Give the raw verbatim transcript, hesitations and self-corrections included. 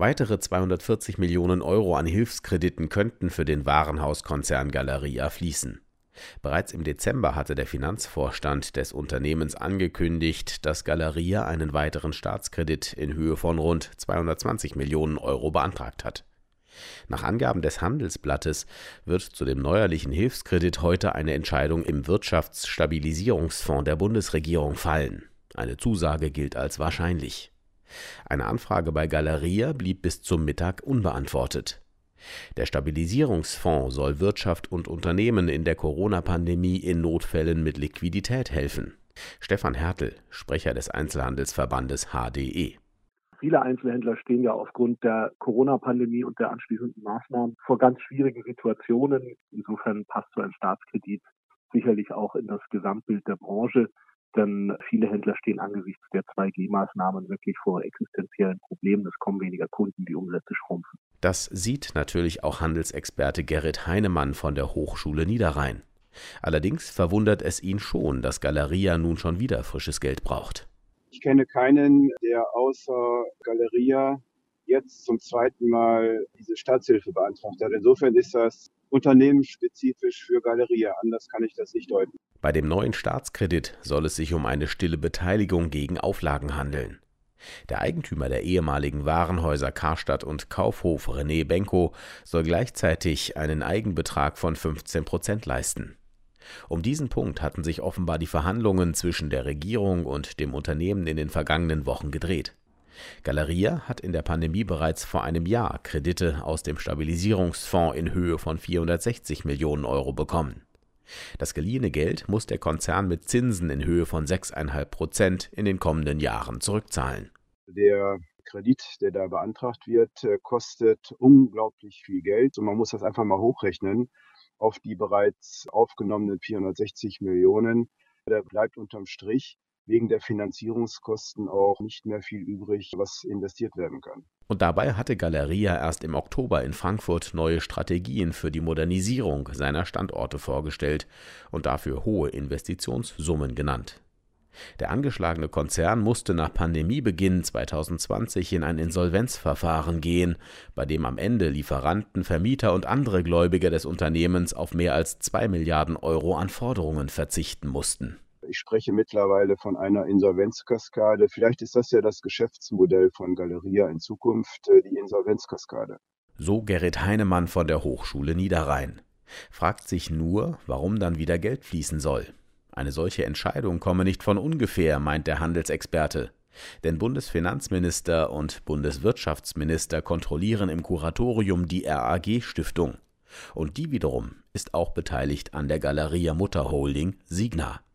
Weitere zweihundertvierzig Millionen Euro an Hilfskrediten könnten für den Warenhauskonzern Galeria fließen. Bereits im Dezember hatte der Finanzvorstand des Unternehmens angekündigt, dass Galeria einen weiteren Staatskredit in Höhe von rund zweihundertzwanzig Millionen Euro beantragt hat. Nach Angaben des Handelsblattes wird zu dem neuerlichen Hilfskredit heute eine Entscheidung im Wirtschaftsstabilisierungsfonds der Bundesregierung fallen. Eine Zusage gilt als wahrscheinlich. Eine Anfrage bei Galeria blieb bis zum Mittag unbeantwortet. Der Stabilisierungsfonds soll Wirtschaft und Unternehmen in der Corona-Pandemie in Notfällen mit Liquidität helfen. Stefan Hertel, Sprecher des Einzelhandelsverbandes H D E. Viele Einzelhändler stehen ja aufgrund der Corona-Pandemie und der anschließenden Maßnahmen vor ganz schwierigen Situationen. Insofern passt so ein Staatskredit sicherlich auch in das Gesamtbild der Branche. Denn viele Händler stehen angesichts der zwei G Maßnahmen wirklich vor existenziellen Problemen. Es kommen weniger Kunden, die Umsätze schrumpfen. Das sieht natürlich auch Handelsexperte Gerrit Heinemann von der Hochschule Niederrhein. Allerdings verwundert es ihn schon, dass Galeria nun schon wieder frisches Geld braucht. Ich kenne keinen, der außer Galeria jetzt zum zweiten Mal diese Staatshilfe beantragt hat. Insofern ist das unternehmensspezifisch für Galeria. Anders kann ich das nicht deuten. Bei dem neuen Staatskredit soll es sich um eine stille Beteiligung gegen Auflagen handeln. Der Eigentümer der ehemaligen Warenhäuser Karstadt und Kaufhof, René Benko, soll gleichzeitig einen Eigenbetrag von fünfzehn Prozent leisten. Um diesen Punkt hatten sich offenbar die Verhandlungen zwischen der Regierung und dem Unternehmen in den vergangenen Wochen gedreht. Galeria hat in der Pandemie bereits vor einem Jahr Kredite aus dem Stabilisierungsfonds in Höhe von vierhundertsechzig Millionen Euro bekommen. Das geliehene Geld muss der Konzern mit Zinsen in Höhe von sechs Komma fünf Prozent in den kommenden Jahren zurückzahlen. Der Kredit, der da beantragt wird, kostet unglaublich viel Geld. Und man muss das einfach mal hochrechnen auf die bereits aufgenommenen vierhundertsechzig Millionen. Da bleibt unterm Strich wegen der Finanzierungskosten auch nicht mehr viel übrig, was investiert werden kann. Und dabei hatte Galeria erst im Oktober in Frankfurt neue Strategien für die Modernisierung seiner Standorte vorgestellt und dafür hohe Investitionssummen genannt. Der angeschlagene Konzern musste nach Pandemiebeginn zweitausendzwanzig in ein Insolvenzverfahren gehen, bei dem am Ende Lieferanten, Vermieter und andere Gläubiger des Unternehmens auf mehr als zwei Milliarden Euro an Forderungen verzichten mussten. Ich spreche mittlerweile von einer Insolvenzkaskade. Vielleicht ist das ja das Geschäftsmodell von Galeria in Zukunft, die Insolvenzkaskade. So Gerrit Heinemann von der Hochschule Niederrhein. Fragt sich nur, warum dann wieder Geld fließen soll. Eine solche Entscheidung komme nicht von ungefähr, meint der Handelsexperte. Denn Bundesfinanzminister und Bundeswirtschaftsminister kontrollieren im Kuratorium die R A G-Stiftung. Und die wiederum ist auch beteiligt an der Galeria Mutterholding Signa.